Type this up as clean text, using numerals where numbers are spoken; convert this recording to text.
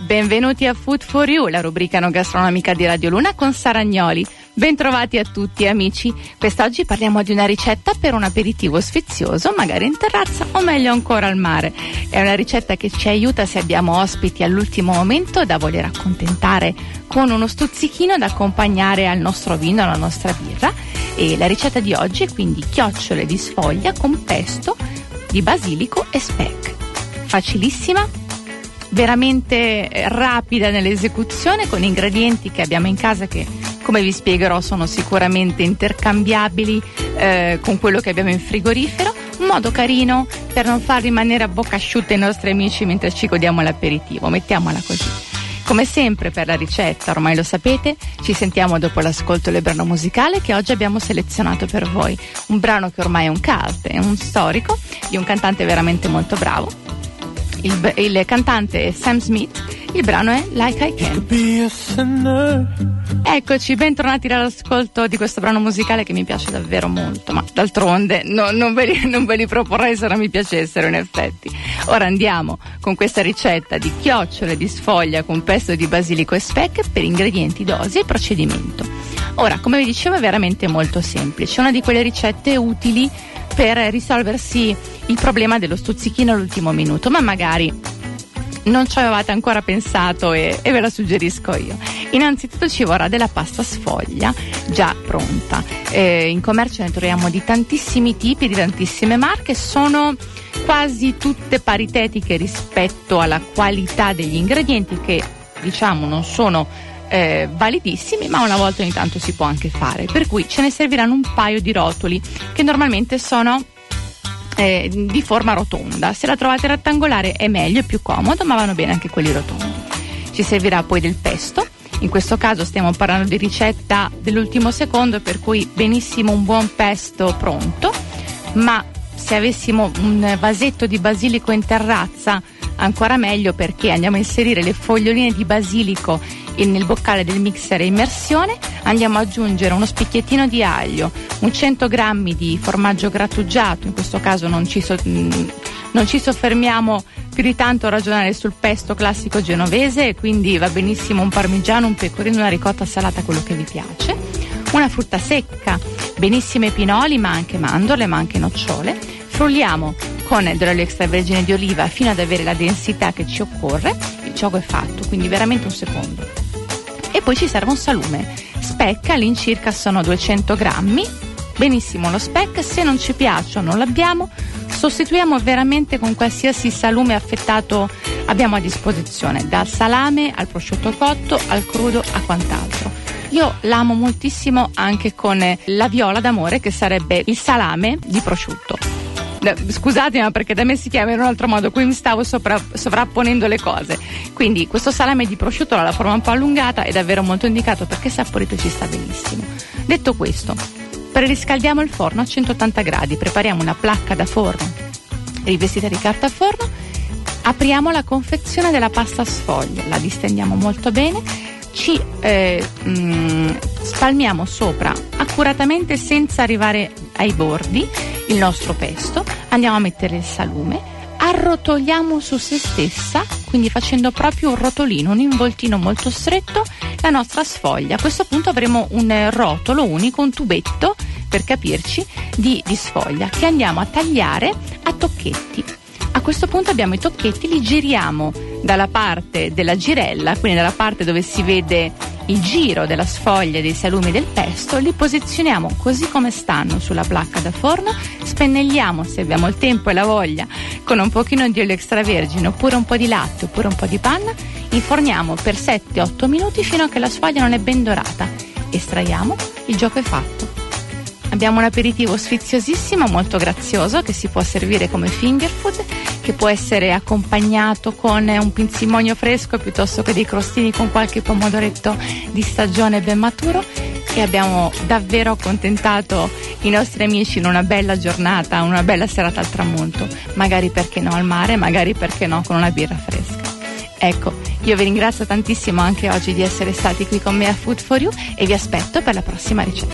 Benvenuti a Food for You, la rubrica no gastronomica di Radio Luna con Sara Agnoli. Bentrovati a tutti amici. Quest'oggi parliamo di una ricetta per un aperitivo sfizioso, magari in terrazza o meglio ancora al mare. È una ricetta che ci aiuta se abbiamo ospiti all'ultimo momento da voler accontentare con uno stuzzichino da accompagnare al nostro vino, alla nostra birra. E la ricetta di oggi è quindi chiocciole di sfoglia con pesto di basilico e speck. Facilissima, veramente rapida nell'esecuzione, con ingredienti che abbiamo in casa che, come vi spiegherò, sono sicuramente intercambiabili con quello che abbiamo in frigorifero. Un modo carino per non far rimanere a bocca asciutta i nostri amici mentre ci godiamo l'aperitivo, mettiamola così. Come sempre per la ricetta, ormai lo sapete, ci sentiamo dopo l'ascolto del brano musicale che oggi abbiamo selezionato per voi. Un brano che ormai è un cult, è un storico di un cantante veramente molto bravo. Il cantante è Sam Smith, il brano è Like I Can. Eccoci, bentornati all'ascolto di questo brano musicale che mi piace davvero molto, ma d'altronde non ve li proporrei se non mi piacessero in effetti. Ora andiamo con questa ricetta di chiocciole di sfoglia con pesto di basilico e speck. Per ingredienti, dosi e procedimento. Ora, come vi dicevo, è veramente molto semplice, una di quelle ricette utili per risolversi il problema dello stuzzichino all'ultimo minuto, ma magari non ci avevate ancora pensato e ve la suggerisco io. Innanzitutto ci vorrà della pasta sfoglia già pronta. In commercio ne troviamo di tantissimi tipi, di tantissime marche, sono quasi tutte paritetiche rispetto alla qualità degli ingredienti che, diciamo, non sono validissimi, ma una volta ogni tanto si può anche fare, per cui ce ne serviranno un paio di rotoli che normalmente sono di forma rotonda. Se la trovate rettangolare è meglio, è più comodo, ma vanno bene anche quelli rotondi. Ci servirà poi del pesto. In questo caso stiamo parlando di ricetta dell'ultimo secondo, per cui benissimo un buon pesto pronto, ma se avessimo un vasetto di basilico in terrazza ancora meglio, perché andiamo a inserire le foglioline di basilico nel boccale del mixer a immersione. Andiamo ad aggiungere uno spicchiettino di aglio, un 100 grammi di formaggio grattugiato. In questo caso non ci soffermiamo più di tanto a ragionare sul pesto classico genovese, quindi va benissimo un parmigiano, un pecorino, una ricotta salata, quello che vi piace. Una frutta secca, benissime pinoli, ma anche mandorle, ma anche nocciole. Frulliamo con dell'olio extravergine di oliva fino ad avere la densità che ci occorre. Il gioco è fatto, quindi veramente un secondo. E poi ci serve un salume. Speck all'incirca sono 200 grammi. Benissimo lo speck, se non ci piace o non l'abbiamo, sostituiamo veramente con qualsiasi salume affettato abbiamo a disposizione, dal salame al prosciutto cotto, al crudo, a quant'altro. Io l'amo moltissimo anche con la viola d'amore, che sarebbe il salame di prosciutto. Scusatemi, ma perché da me si chiama in un altro modo, qui mi stavo sovrapponendo le cose. Quindi questo salame di prosciutto ha la forma un po' allungata, è davvero molto indicato perché saporito, ci sta benissimo. Detto questo, preriscaldiamo il forno a 180 gradi, prepariamo una placca da forno rivestita di carta forno, apriamo la confezione della pasta sfoglia, la distendiamo molto bene, ci spalmiamo sopra accuratamente senza arrivare ai bordi il nostro pesto, andiamo a mettere il salume, arrotoliamo su se stessa, quindi facendo proprio un rotolino, un involtino molto stretto, la nostra sfoglia. A questo punto avremo un rotolo unico, un tubetto per capirci di sfoglia che andiamo a tagliare a tocchetti. A questo punto abbiamo i tocchetti, li giriamo dalla parte della girella, quindi dalla parte dove si vede il giro della sfoglia, dei salumi del pesto, li posizioniamo così come stanno sulla placca da forno, spennelliamo, se abbiamo il tempo e la voglia, con un pochino di olio extravergine oppure un po' di latte oppure un po' di panna, inforniamo per 7-8 minuti fino a che la sfoglia non è ben dorata. Estraiamo, il gioco è fatto. Abbiamo un aperitivo sfiziosissimo, molto grazioso, che si può servire come finger food, che può essere accompagnato con un pinzimonio fresco piuttosto che dei crostini con qualche pomodoretto di stagione ben maturo, e abbiamo davvero accontentato i nostri amici in una bella giornata, una bella serata al tramonto, magari perché no al mare, magari perché no con una birra fresca. Ecco, io vi ringrazio tantissimo anche oggi di essere stati qui con me a Food for You e vi aspetto per la prossima ricetta.